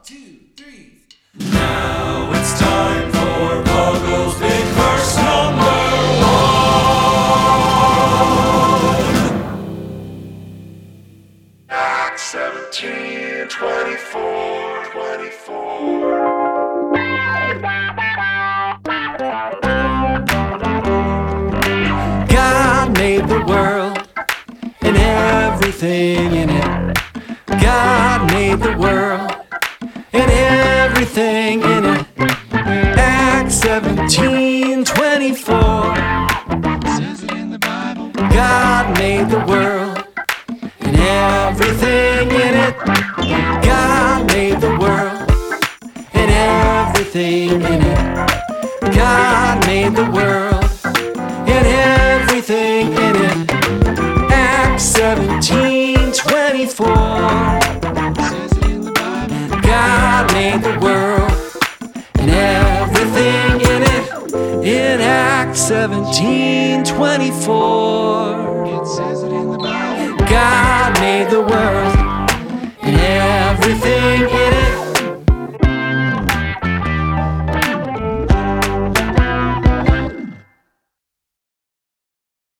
two, three. Now it's time for Puggle's Big Verse number 1. Acts 17, 24, 24. God made the world and everything in it. God made the world and everything in it. Acts 17, 24 says it in the Bible. God made the world and everything in it. God made the world and everything in it. God made the world and everything in it. Acts 17, 24 says it in the Bible. God made the world and everything in it. In Acts 17, 24 it says it in the Bible.